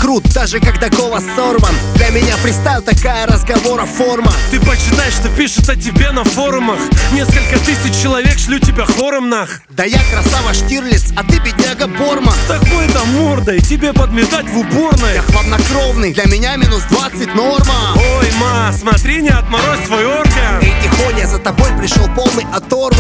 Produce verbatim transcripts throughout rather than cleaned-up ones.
крут, даже когда голос сорван. Для меня фристайл такая разговора форма. Ты почитай, что пишут о тебе на форумах. Несколько тысяч человек шлю тебя хором нах. Да я красава Штирлиц, а ты бедняга Борма. С такой-то мордой тебе подметать в уборной. Я хладнокровный, для меня минус двадцать норма. Ой, ма, смотри, не отморозь свой орган. Эй, тихоня, за тобой пришел полный оторва.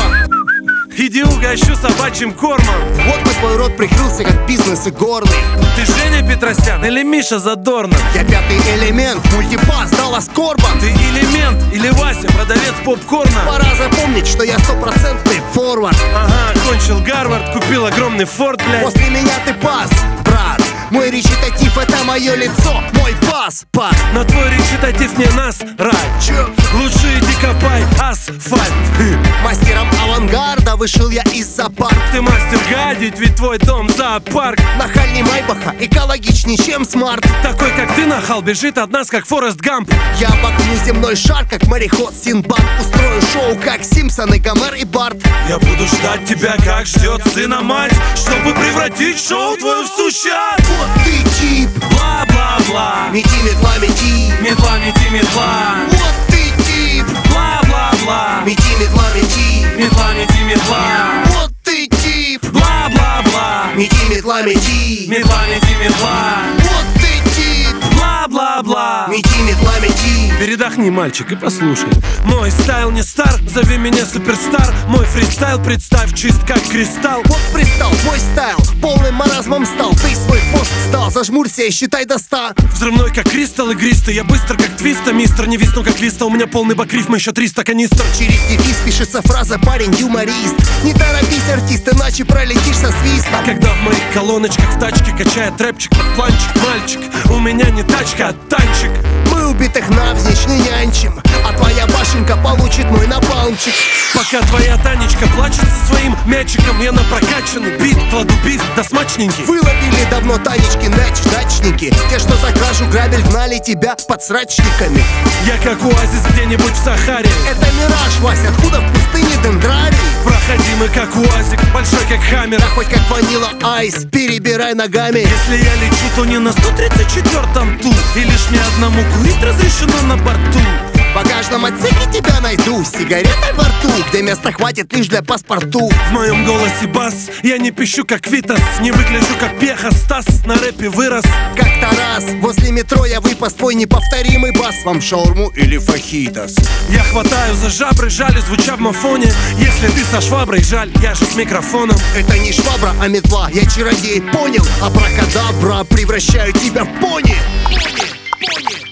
Иди угощу собачьим кормом. Вот бы твой рот прикрылся, как бизнес и горный. Ты Женя Петросян или Миша Задорнов? Я пятый элемент, мультипас, Даллас Корбан. Ты элемент или Вася, продавец попкорна? Пора запомнить, что я стопроцентный форвард. Ага, кончил Гарвард, купил огромный форт, блядь. После меня ты пас, брат. Мой речитатив — это мое лицо, мой пас, пас. На твой речитатив не насрать. Чё? Лучше иди копай асфальт. Мастером авангарда вышел я из-за парк. Ты мастер гадить, ведь твой дом зоопарк. Нахальней Майбаха, экологичней, чем смарт. Такой, как ты, нахал, бежит от нас, как Форест Гамп. Я обогну земной шар, как мореход Синбад. Устрою шоу, как Симпсоны, Гомер и Барт. Я буду ждать тебя, как ждет сына мать, чтобы превратить шоу твою в сущат. Вот ты тип, Бла-бла-бла, мети, метла, мети. метла, мети, метла. Вот ты тип, Бла-бла-бла, мети, метла, мети. метла, мети, метла. Вот ты тип, Бла-бла-бла, мети, метла, мети. метла, мети, метла. Вот ты тип, Бла-бла-бла. мети, метла, мети. Передохни, мальчик, и послушай. Мой стайл не стар, зови меня суперстар. Мой фристайл представь чист как кристалл. Вот пристал, твой стайл полным маразмом стал. Ты свой пост стал, зажмурься и считай до ста. Взрывной как кристалл игристый, я быстро как твиста, мистер. Не висну как листа, у меня полный бак рифма, еще триста канистр. Через девиз пишется фраза «парень юморист». Не торопись, артист, иначе пролетишь со свистом. Когда в моих колоночках в тачке качает рэпчик под планчик, мальчик, у меня не тачка, а танчик. Мы убитых навзничь не нянчим, а твоя башенка получит мой напалмчик. Пока твоя Танечка плачет со своим мячиком, я на прокачанный бит кладу бит да смачненький. Выловили давно Танечки мяч дачники. Те, что за кражу грабель, гнали тебя под срачниками. Я как оазис где-нибудь в Сахаре. Это мираж, Вася, откуда в пустыне дендрарий? Проходимый как уазик, большой как хаммер. Да хоть как ванила айс, перебирай ногами. Если я лечу, то не на сто тридцать четвёртом ту, и лишь мне одному курить разрешено на борту. В багажном отсеке тебя найду с сигаретой во рту, где места хватит лишь для паспорту. В моем голосе бас, я не пищу как Витас, не выгляжу как Пеха, Стас на рэпе вырос. Как-то раз возле метро я выпас твой неповторимый бас. Вам шаурму или фахитос? Я хватаю за жабры, жаль, звуча в мафоне. Если ты со шваброй, жаль, я же с микрофоном. Это не швабра, а метла, я чародей, понял? Абракадабра, превращаю тебя в пони. Пони, пони.